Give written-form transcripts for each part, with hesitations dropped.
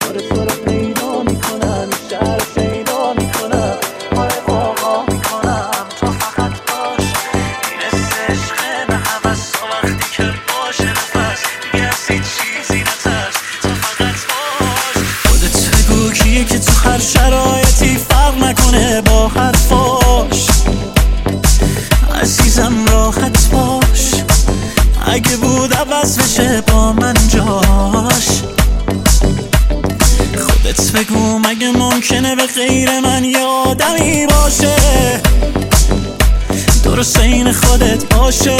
آره تو رو پیدا میکنم، شهر پیدا میکنم، آره واقعا میکنم تو فقط باش. این حس عشق نه هوس تا وقتی که باشه نفس دیگه از هیچ چیزی نترس تو فقط باش. خودت بگو کیه که تو هر شرایطی فرق نکنه با حرفاش. عزیزم راحت باش، اگه بود عوض بشه با من جاش. خودت بگو مگه ممکنه به غیر من یه آدمی باشه درست این خودت باشه،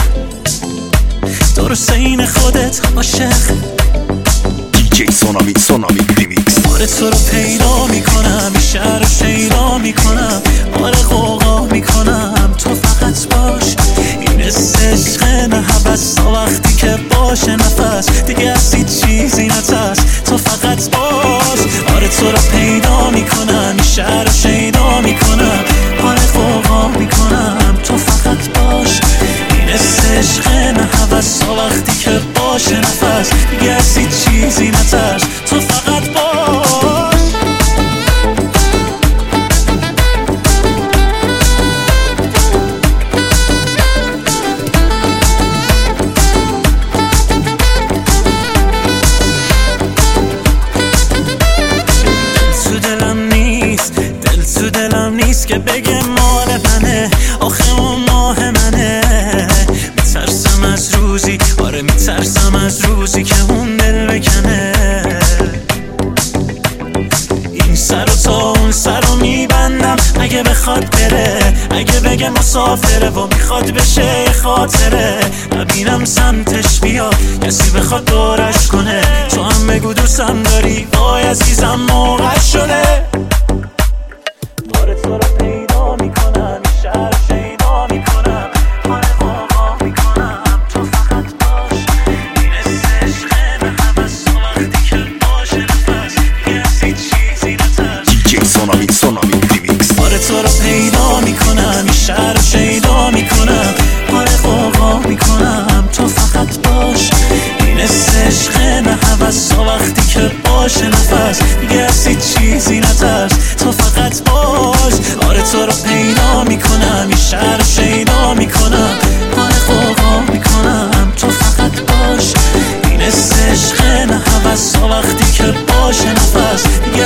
درست این خودت عاشق. DJ سونامی ریمیکس. آره تو رو پیدا میکنم، این شهر رو شیدا میکنم، آره غوغا میکنم تو فقط باش. این حس عشق نه هوس تا وقتی که باشه نفس دیگه از هیچ چیزی نترس تو فقط باش. آره تو رو پیدا میکنم، این شهر رو شیدا میکنم، آره غوغا میکنم تو فقط باش. این حس عشق نه هوس تا وقتی که باشه نفس دیگه از هیچ چیزی نترس تو فقط باش. دلم نیست که بگه مال منه، آخه اون ماه منه. میترسم از روزی، آره میترسم از روزی که اون دل بکنه. این سر و تا اون سر رو میبندم اگه بخواد بره، اگه بگه مسافره و میخواد بشه یه خاطره. نبینم سمتش بیا کسی بخواد دورش کنه، تو هم بگو دوستم داری وای عزیزم موقع شده. آره تو رو پیدا میکنم، این شهر شیدا میکنم، آره واقعا میکنم تو فقط باش. این حس عشق نه هوس تا وقتی که باشه نفس دیگه از هیچ چیزی نترس. DJ سونامی ریمیکس. آره تو رو پیدا میکنم، این شهر شیدا میکنم، آره غوغا میکنم تو فقط باش. این حس عشق نه هوس تا وقتی که باشه نفس دیگه از هیچ چیزی نترس تو فقط باش. آره تو رو پیدا میکنم، این شهر شیدا میکنم، آره غوغا میکنم تو فقط باش. این حس عشق نه هوس تا وقتی که باشه نفس دیگه